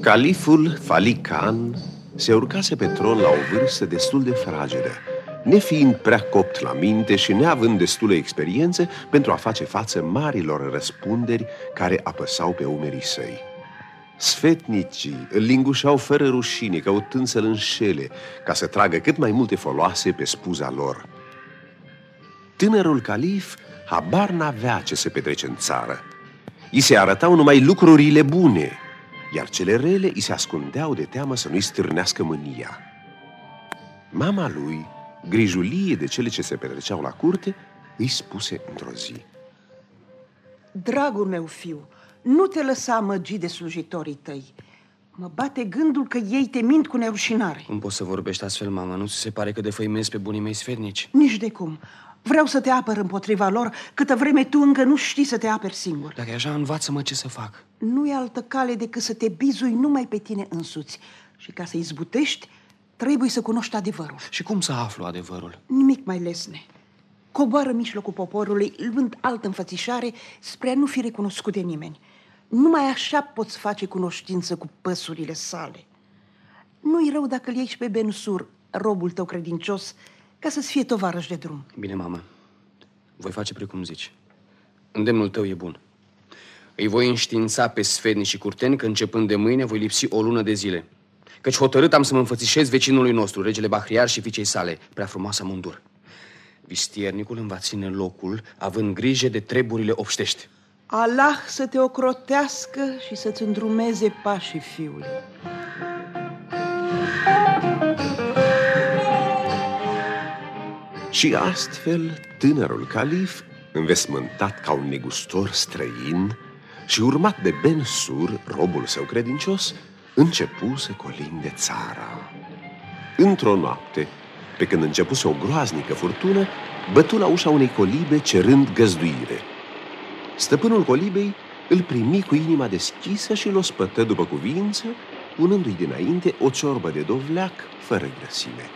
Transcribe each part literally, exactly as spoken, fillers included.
Califul Fali Khan se urcase pe tron la o vârstă destul de fragedă, nefiind prea copt la minte și neavând destulă experiență pentru a face față marilor răspunderi care apăsau pe umerii săi. Sfetnicii îl lingușeau fără rușine, căutând să-l înșele, ca să tragă cât mai multe foloase pe spuza lor. Tânărul calif habar n-avea ce se petrece în țară. I se arătau numai lucrurile bune, iar cele rele i se ascundeau de teamă să nu-i stârnească mânia. Mama lui, grijulie de cele ce se petreceau la curte, îi spuse într-o zi: Dragul meu fiu, nu te lăsa amăgi de slujitorii tăi. Mă bate gândul că ei te mint cu nerușinare. Cum poți să vorbești astfel, mama? Nu ți se pare că defăimezi pe bunii mei sfetnici? Nici de cum. Vreau să te apăr împotriva lor, câtă vreme tu încă nu știi să te aperi singur. Dacă e așa, învață-mă ce să fac. Nu e altă cale decât să te bizui numai pe tine însuți. Și ca să izbutești, trebuie să cunoști adevărul. Și cum să aflu adevărul? Nimic mai lesne. Coboară în mijlocul poporului, luând altă înfățișare, spre a nu fi recunoscut de nimeni. Numai așa poți face cunoștință cu păsurile sale. Nu-i rău dacă îl iei și pe Ben-Sur, robul tău credincios, ca să-ți fie tovarăș de drum. Bine, mama. Voi face precum zici. Îndemnul tău e bun. Îi voi înștiința pe sfetnici și curteni că începând de mâine voi lipsi o lună de zile. Căci hotărât am să mă înfățișez vecinului nostru, regele Bahriar și fiicei sale, prea frumoasă Mundur. Vistiernicul îmi va ține locul, având grijă de treburile obștești. Allah să te ocrotească și să-ți îndrumeze pașii, fiule. Și astfel, tânărul calif, învesmântat ca un negustor străin și urmat de Ben-Sur, robul său credincios, începu să colinde țara. Într-o noapte, pe când începuse o groaznică furtună, bătu la ușa unei colibe cerând găzduire. Stăpânul colibei îl primi cu inima deschisă și l-o spătă după cuvință, punându-i dinainte o ciorbă de dovleac fără grăsime.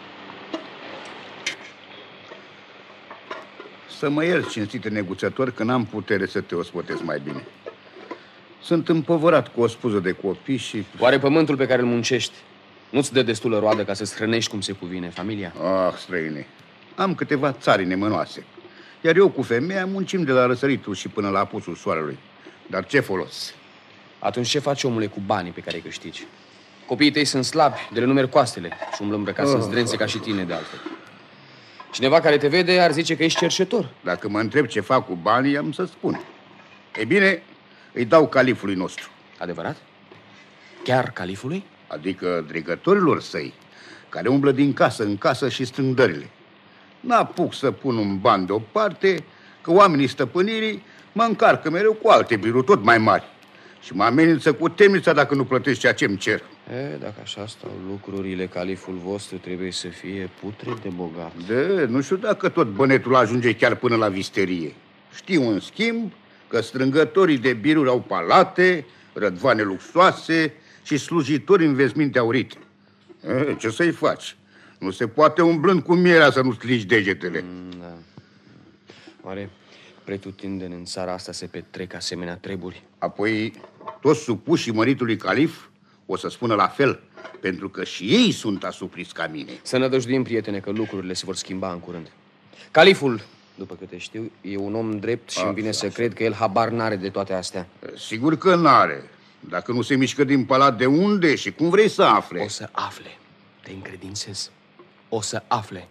Să mă ierți, cinstite neguțător, că n-am putere să te ospătesc mai bine. Sunt împovărat cu o spuză de copii și... Oare pământul pe care îl muncești nu-ți dă destulă roadă ca să-ți hrănești cum se cuvine familia? Ah, străine, am câteva țarine mănoase, iar eu cu femeia muncim de la răsăritul și până la apusul soarelui. Dar ce folos? Atunci ce faci, omule, cu banii pe care îi câștigi? Copiii tăi sunt slabi, de le numeri coastele și umblă îmbrăcați în zdrențe ca și tine, de altfel. Cineva care te vede ar zice că ești cerșetor. Dacă mă întreb ce fac cu banii, am să spun. E bine, îi dau califului nostru. Adevărat? Chiar califului? Adică dregătorilor săi, care umblă din casă în casă și strâng dările. N-apuc să pun un ban deoparte, că oamenii stăpânirii mă încarcă mereu cu alte biruri tot mai mari și mă amenință cu temnița dacă nu plătești ceea ce-mi cer. E, dacă așa stau lucrurile, califul vostru trebuie să fie putre de bogat. De, nu știu dacă tot bănetul ajunge chiar până la visterie. Știu, în schimb, că strângătorii de biruri au palate, rădvoane luxoase și slujitori în vesminte aurite. E, ce să-i faci? Nu se poate umblând cu mierea să nu-ți lici degetele. Mm, da. Oare pretutindeni în țara asta se petrec asemenea treburi? Apoi, toți supușii măritului calif o să spună la fel, pentru că și ei sunt asupriți ca mine. Să nădăjduim, prietene, că lucrurile se vor schimba în curând. Califul, după câte știu, e un om drept și îmi vine să cred că el habar n-are de toate astea. Sigur că n-are. Dacă nu se mișcă din palat, de unde și cum vrei să afle? O să afle. Te încredințez. O să afle.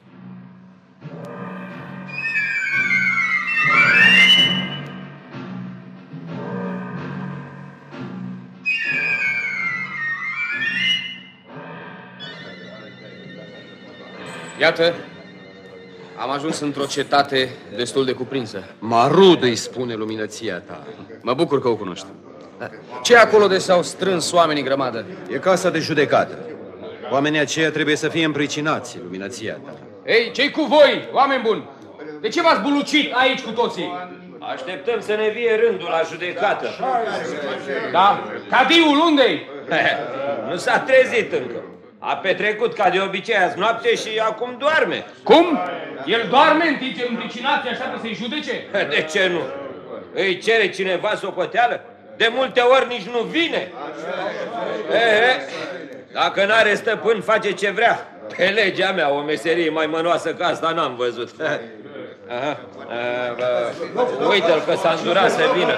Iată, am ajuns într-o cetate destul de cuprinsă. Marud îi spune luminăția ta. Mă bucur că o cunoști. Ce acolo de s-au strâns oamenii grămadă? E casa de judecată. Oamenii aceia trebuie să fie împricinați, luminăția ta. Ei, ce-i cu voi, oameni buni? De ce v-ați bulucit aici cu toții? Așteptăm să ne vie rândul la judecată. Da? Cadiul unde-i? Nu s-a trezit încă. A petrecut ca de obicei azi noapte și acum doarme. Cum? El doarme în timp ce împricinații așteaptă să-i judece? De ce nu? Îi cere cineva socoteală? De multe ori nici nu vine. E, e, dacă n-are stăpân, face ce vrea. Pe legea mea, o meserie mai mănoasă ca asta n-am văzut. Aha. Uh, uite-l că s-a îndurat să vină.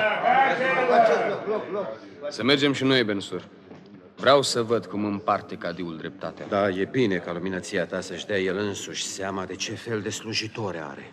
Să mergem și noi, Ben-Sur. Vreau să văd cum împarte cadiul dreptatea. Da, e bine ca luminația ta să-și dea el însuși seama de ce fel de slujitore are.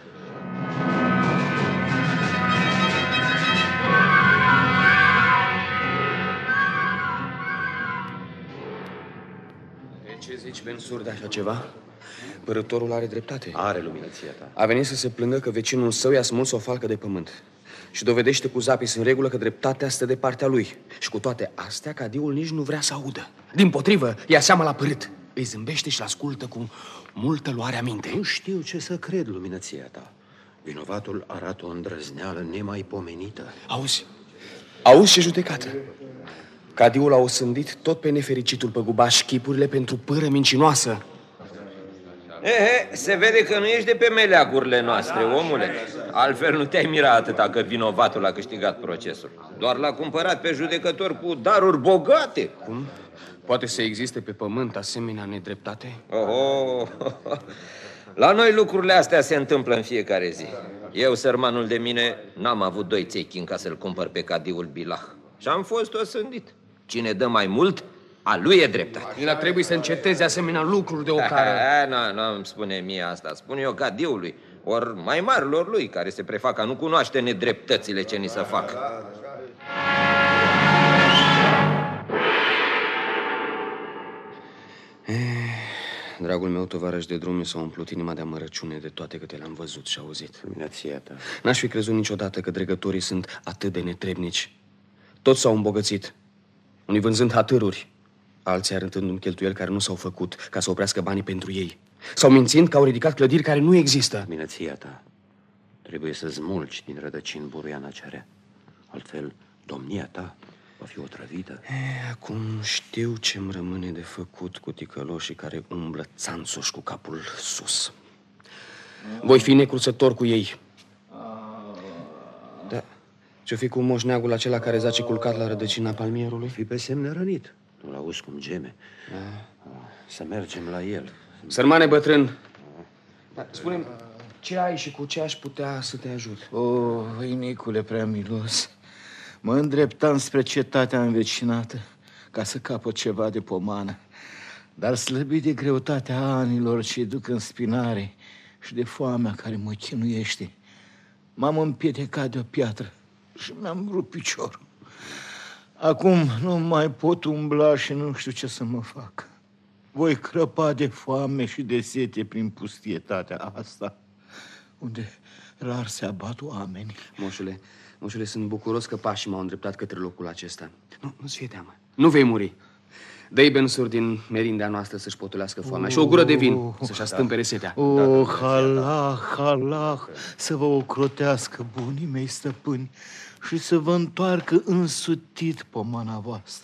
Ce zici, Ben-Sur, de așa ceva? Părătorul are dreptate. Are, luminația ta. A venit să se plângă că vecinul său i-a smuls o falcă de pământ și dovedește cu zapis în regulă că dreptatea stă de partea lui. Și cu toate astea, cadiul nici nu vrea să audă. Dimpotrivă, ia seama la părât. Îi zâmbește și l-ascultă cu multă luare aminte. Nu știu ce să cred, luminația ta. Vinovatul arată o îndrăzneală nemaipomenită. Auzi? Auzi ce judecată? Cadiul a osândit tot pe nefericitul păgubaș chipurile pentru pâră mincinoasă. Ehe, se vede că nu ești de pe meleagurile noastre, omule. Altfel nu te-ai mira atâta că vinovatul a câștigat procesul. Doar l-a cumpărat pe judecător cu daruri bogate. Cum? Poate să existe pe pământ asemenea nedreptate? Oho, la noi lucrurile astea se întâmplă în fiecare zi. Eu, sărmanul de mine, n-am avut doi țechini ca să-l cumpăr pe cadiul Bilah. Și am fost osândit. Cine dă mai mult, a lui e dreptate. El trebuie să înceteze asemenea lucruri de ocară. Nu, nu îmi spune mie asta. Spun eu cadiului, ori mai marilor lui, care se prefac a nu cunoaște nedreptățile ce ni se fac. Eh, dragul meu tovarăș de drum, mi s-a umplut inima de amărăciune de toate câte le-am văzut și auzit. Luminația ta. N-aș fi crezut niciodată că dregătorii sunt atât de netrebnici. Toți s-au îmbogățit, unii vânzând hatâruri, alții arătând un cheltuiel care nu s-au făcut ca să oprească banii pentru ei, sau mințind că au ridicat clădiri care nu există. Luminația ta. Trebuie să smulgi din rădăcini buruiana cerea. Altfel, domnia ta va fi otrăvită. E, acum știu ce-mi rămâne de făcut cu ticăloșii care umblă țanțoși cu capul sus. Voi fi necruțător cu ei. Da. Ce-o fi cu moșneagul acela care zace culcat la rădăcina palmierului? Fi pe semne rănit. Nu-l auzi cum geme. Da. Să mergem la el. Sărmane bătrân, da, spune-mi, ce ai și cu ce aș putea să te ajut? O, văinicule prea milos, mă îndreptam spre cetatea învecinată ca să capăt ceva de pomană, dar slăbit de greutatea anilor ce duc în spinare și de foamea care mă chinuiește, m-am împietecat de o piatră și mi-am rupt piciorul. Acum nu mai pot umbla și nu știu ce să mă fac. Voi crăpa de foame și de sete prin pustietatea asta, unde rar se abat oameni. Moșule, moșule, sunt bucuros că pașii m-au îndreptat către locul acesta. Nu, nu-ți fie teamă, nu vei muri. Dă-i Ben-Sur din merindea noastră să-și potolească foamea oh, și o gură de vin să-și astâmpere setea. Oh, halah, halah, să vă ocrotească bunii mei stăpâni și să vă întoarcă însutit pomana voastră.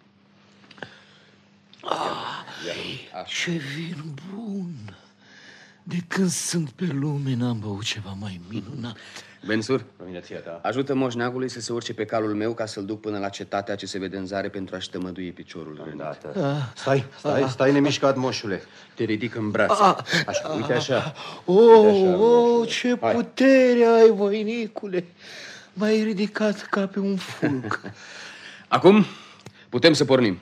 Ah, ce vin bun! De când sunt pe lume n-am băut ceva mai minunat. Ben-Sur, ajută moșneagului să se urce pe calul meu ca să-l duc până la cetatea ce se vede în zare pentru a-și tămădui piciorul rănit. Stai, stai, stai nemișcat, moșule. Te ridic în brațe. Așa, uite așa. Oh, oh, ce putere ai, voinicule! M-ai ridicat ca pe un fulg. Acum putem să pornim.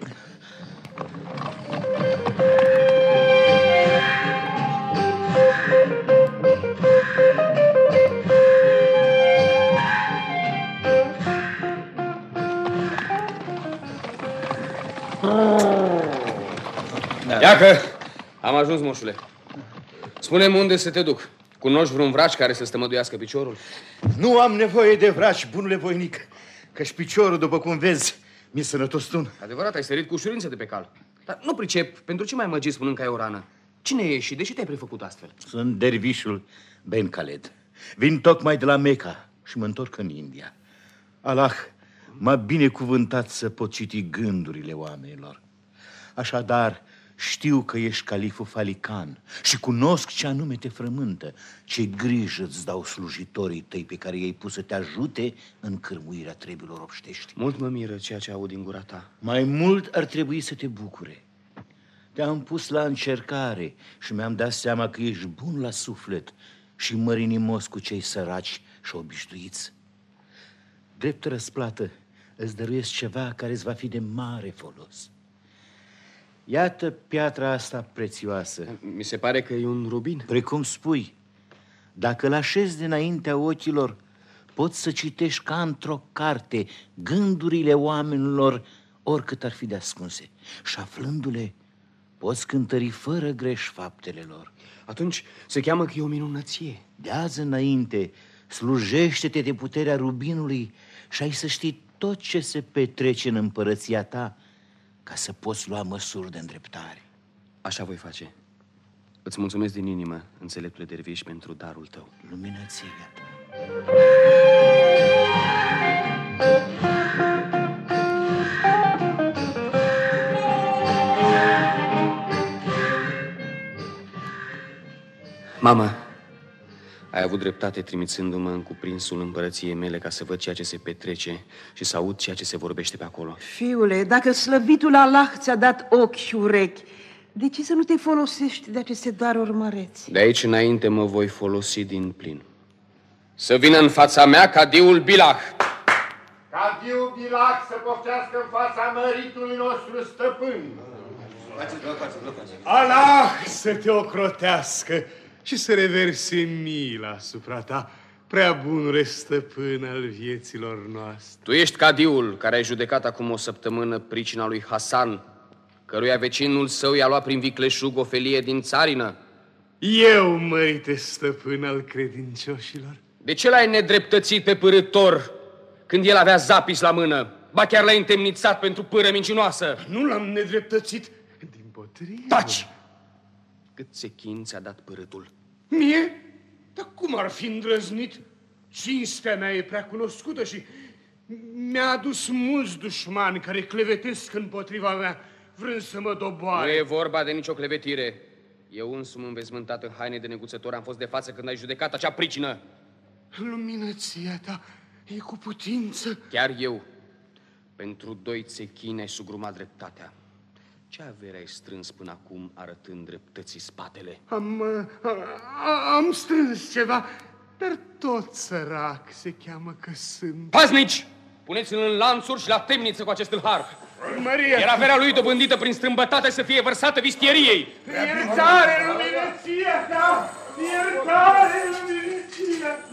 Iacă, am ajuns, moșule. Spune-mi unde să te duc. Cunoști vreun vraci care să stămăduiască piciorul? Nu am nevoie de vraci, bunule voinic, că-și piciorul, după cum vezi, mi-e sănătos tun. Adevărat, ai sărit cu ușurință de pe cal. Dar nu pricep, pentru ce mai măgi spunând că ai o rană? Cine ești și de ce te-ai prefăcut astfel? Sunt dervișul Ben Khaled. Vin tocmai de la Mecca și mă întorc în India. Allah m-a binecuvântat să pot citi gândurile oamenilor. Așadar, Știu că ești califul Falican și cunosc ce anume te frământă, ce grijă îți dau slujitorii tăi pe care i-ai pus să te ajute în cârmuirea treburilor obștești. Mult mă miră ceea ce aud din gura ta. Mai mult ar trebui să te bucure. Te-am pus la încercare și mi-am dat seama că ești bun la suflet și mărinimos cu cei săraci și obișnuiți. Drept răsplată, îți dăruiesc ceva care îți va fi de mare folos. Iată piatra asta prețioasă. Mi se pare că e un rubin. Precum spui, dacă îl așezi dinaintea ochilor, poți să citești ca într-o carte gândurile oamenilor, oricât ar fi de ascunse. Și aflându-le, poți cântări fără greș faptele lor. Atunci se cheamă că e o minunăție. De azi înainte, slujește-te de puterea rubinului și ai să știi tot ce se petrece în împărăția ta, ca să poți lua măsuri de îndreptare. Așa voi face. Îți mulțumesc din inimă, înțeleptule derviș, pentru darul tău. Luminăția ta. Mama, ai avut dreptate trimițându-mă în cuprinsul împărăției mele ca să văd ceea ce se petrece și să aud ceea ce se vorbește pe acolo. Fiule, dacă slăvitul Allah ți-a dat ochi și urechi, de ce să nu te folosești de aceste daruri măreți? De aici înainte mă voi folosi din plin. Să vină în fața mea cadiul Bilah. Cadiul Bilah să poftească în fața măritului nostru stăpân. Allah să te ocrotească și să reverse mila asupra ta, prea bunule stăpân al vieților noastre. Tu ești cadiul care ai judecat acum o săptămână pricina lui Hasan, căruia vecinul său i-a luat prin vicleșug o felie din țarină. Eu, mărite stăpân al credincioșilor. De ce l-ai nedreptățit pe pârâtor când el avea zapis la mână? Ba chiar l-ai întemnițat pentru pâră mincinoasă. Nu l-am nedreptățit, dimpotrivă. Taci! Cât sechin ți-a dat pârâtul? Mie? Dar cum ar fi îndrăznit? Cinstea mea e prea cunoscută și mi-a adus mulți dușmani care clevetesc împotriva mea, vrând să mă doboare. Nu e vorba de nicio clevetire. Eu însumi, învezmântat în haine de neguțător, am fost de față când ai judecat acea pricină. Luminăția ta e cu putință. Chiar eu, pentru doi țechini, ai sugrumat dreptatea. Ce avere ai strâns până acum arătând dreptății spatele? Am, a, a, am strâns ceva, dar tot sărac se cheamă că sunt. Paznici! Puneți-l în lanțuri și la temniță cu acest tâlhar. Maria! Iar averea lui dobândită prin strâmbătate să fie vărsată vistieriei. Iertare, luminăția ta! Iertare, luminăția ta!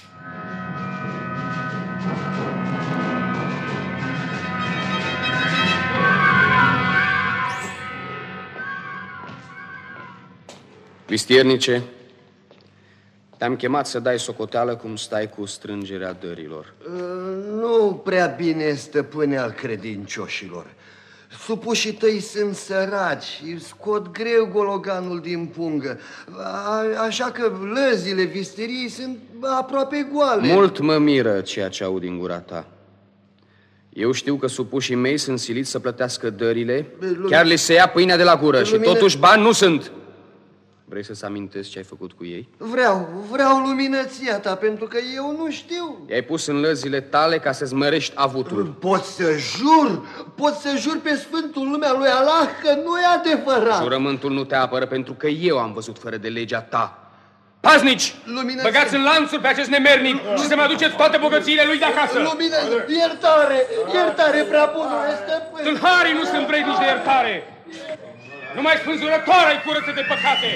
Vistiernice, te-am chemat să dai socoteală cum stai cu strângerea dărilor. Nu prea bine, stăpâne al credincioșilor. Supușii tăi sunt săraci și scot greu gologanul din pungă, A, așa că lăzile visteriei sunt aproape goale. Mult mă miră ceea ce aud din gura ta. Eu știu că supușii mei sunt siliți să plătească dările, Lumin... chiar le se ia pâinea de la gură Lumină... și totuși bani nu sunt. Vrei să-ți amintesc ce ai făcut cu ei? Vreau, vreau luminăția ta, pentru că eu nu știu. I-ai pus în lăzile tale ca să-ți mărești avutul. Pot să jur, pot să jur pe Sfântul lumea lui Allah că nu e adevărat. Jurământul nu te apără pentru că eu am văzut fără de legea ta. Paznici! Luminăția... Băgați în lanțuri pe acest nemernic Lu... și să-mi aduceți toate bogățiile lui de acasă. Lumină... Iertare, iertare, prea bunule stăpân. Tâlharii nu sunt vrednici de iertare. Numai spânzurătoare ai curăță de păcate.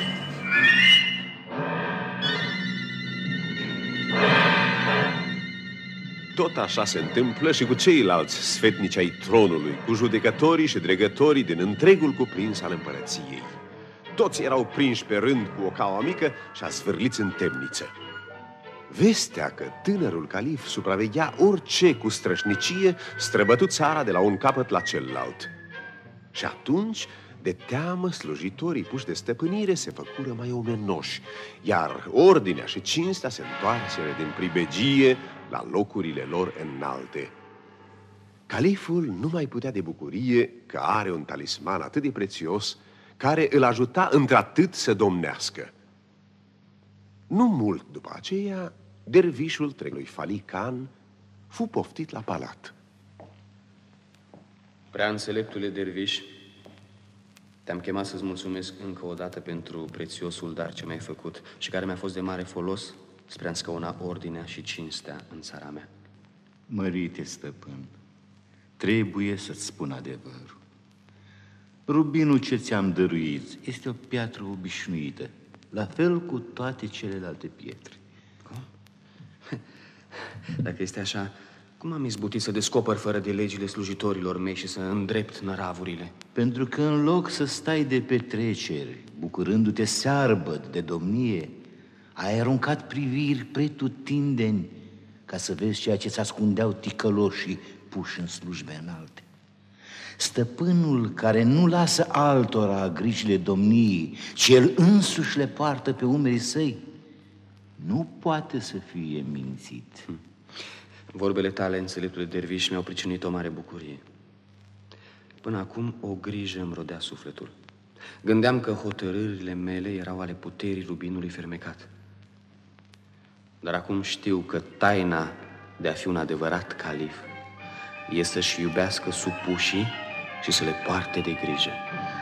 Tot așa se întâmplă și cu ceilalți sfetnici ai tronului, cu judecătorii și dregătorii din întregul cuprins al împărăției. Toți erau prinși pe rând cu o caua mică și asvârliți în temniță. Vestea că tânărul calif supraveghea orice cu strășnicie străbătu țara de la un capăt la celălalt. Și atunci, de teamă, slujitorii puși de stăpânire se făcură mai omenoși, iar ordinea și cinstea se întoarseră din pribegie la locurile lor înalte. Califul nu mai putea de bucurie că are un talisman atât de prețios care îl ajuta într-atât să domnească. Nu mult după aceea, dervișul tregului Fali Khan fu poftit la palat. Prea înțeleptule derviș, te-am chemat să-ți mulțumesc încă o dată pentru prețiosul dar ce mi-ai făcut și care mi-a fost de mare folos spre a înscăuna ordinea și cinstea în țara mea. Mărite, stăpân, trebuie să-ți spun adevărul. Rubinul ce ți-am dăruit este o piatră obișnuită, la fel cu toate celelalte pietre. Cum? Dacă este așa, cum am izbutit să descoper fără de legile slujitorilor mei și să îndrept năravurile? Pentru că în loc să stai de petreceri, bucurându-te searbăd de domnie, ai aruncat priviri pretutindeni ca să vezi ceea ce-ți ascundeau ticăloșii puși în slujbe înalte. Stăpânul care nu lasă altora grijile domniei, ci el însuși le poartă pe umerii săi, nu poate să fie mințit. Hm. Vorbele tale, înțeleptule derviș, mi-au pricinuit o mare bucurie. Până acum o grijă îmi rodea sufletul. Gândeam că hotărârile mele erau ale puterii rubinului fermecat. Dar acum știu că taina de a fi un adevărat calif e să-și iubească supușii și să le poarte de grijă.